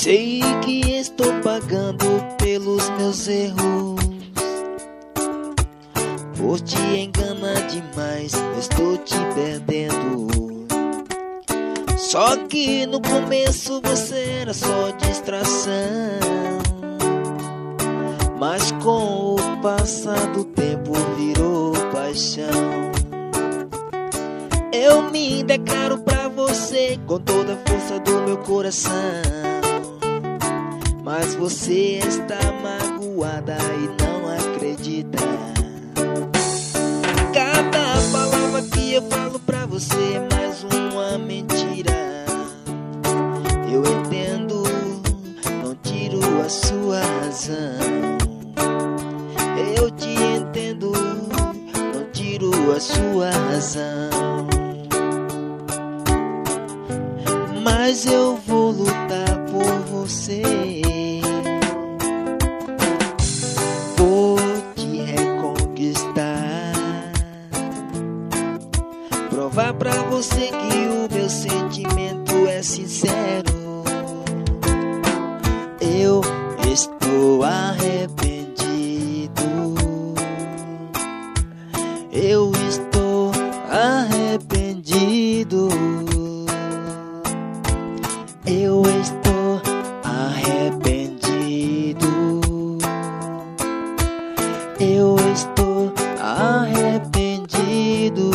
Sei que estou pagando pelos meus erros. Por te enganar demais, eu estou te perdendo. Só que no começo você era só distração, mas com o passar do tempo virou paixão. Eu me declaro pra você com toda a força do meu coração, mas você está magoada e não acredita. Cada palavra que eu falo pra você é mais uma mentira. Eu entendo, não tiro a sua razão. Eu te entendo, não tiro a sua razão. Mas eu vou lutar por você. Vou te reconquistar, provar pra você que o meu sentimento é sincero. Eu estou arrependido. Eu estou arrependido. Eu estou arrependido. Eu estou arrependido.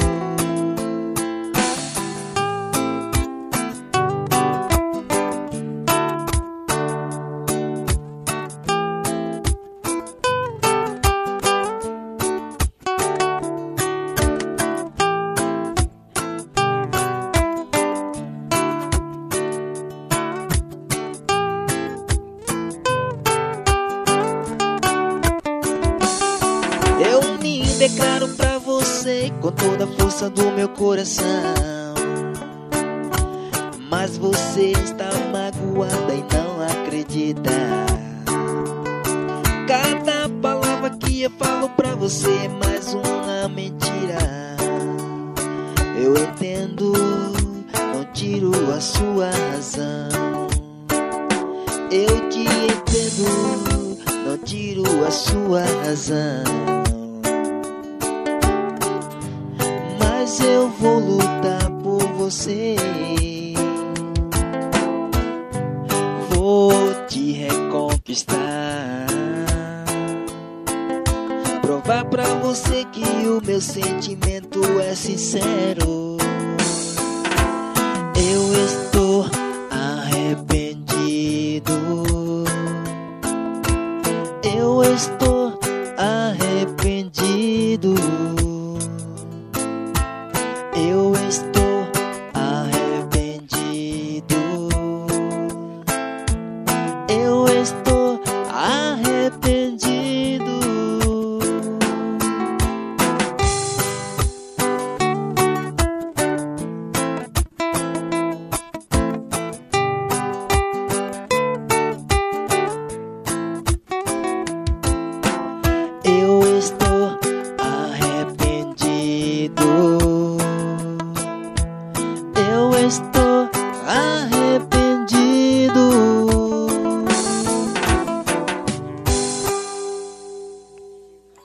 Eu me declaro pra você com toda a força do meu coração, mas você está magoada e não acredita. Cada palavra que eu falo pra você é mais uma mentira. Eu entendo, não tiro a sua razão. Eu te entendo, não tiro a sua razão. Mas eu vou lutar por você. Vou te reconquistar, provar pra você que o meu sentimento é sincero. Eu estou arrependido. Eu estou arrependido. Eu estou arrependido. Eu estou arrependido. Eu estou arrependido. Eu estou arrependido.